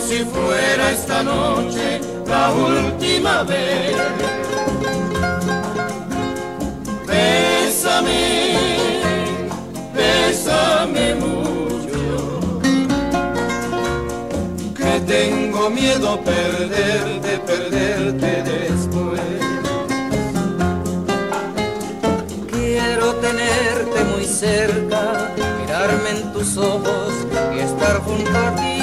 si fuera esta noche la última vez. Bésame, bésame mucho, que tengo miedo perderte, perderte después. Quiero tenerte muy cerca, mirarme en tus ojos y estar junto a ti.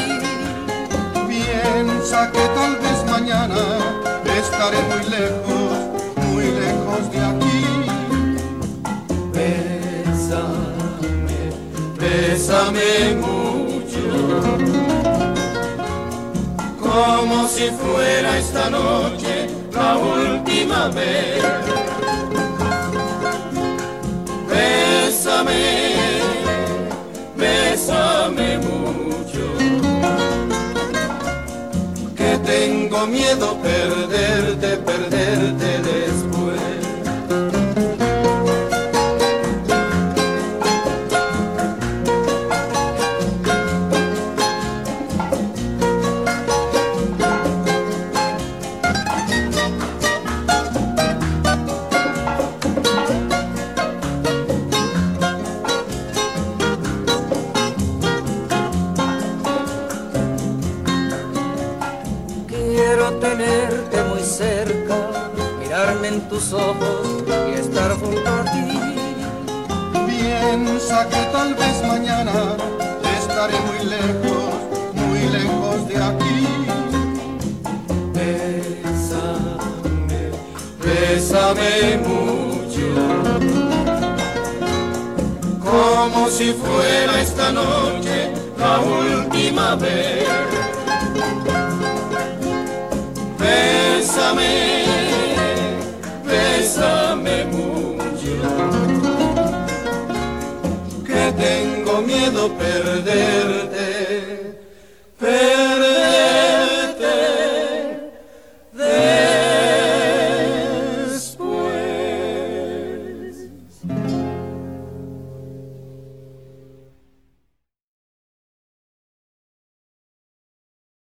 Piensa que tal vez mañana estaré muy lejos de aquí. Bésame, bésame mucho, como si fuera esta noche la última vez. Bésame, bésame mucho, que tengo miedo perderte, perderte después. Quiero tenerte muy cerca, mirarme en tus ojos y estar junto a ti. Piensa que tal vez mañana estaré muy lejos de aquí. Bésame, bésame mucho, como si fuera esta noche la última vez. Bésame, bésame mucho, que tengo miedo perderte.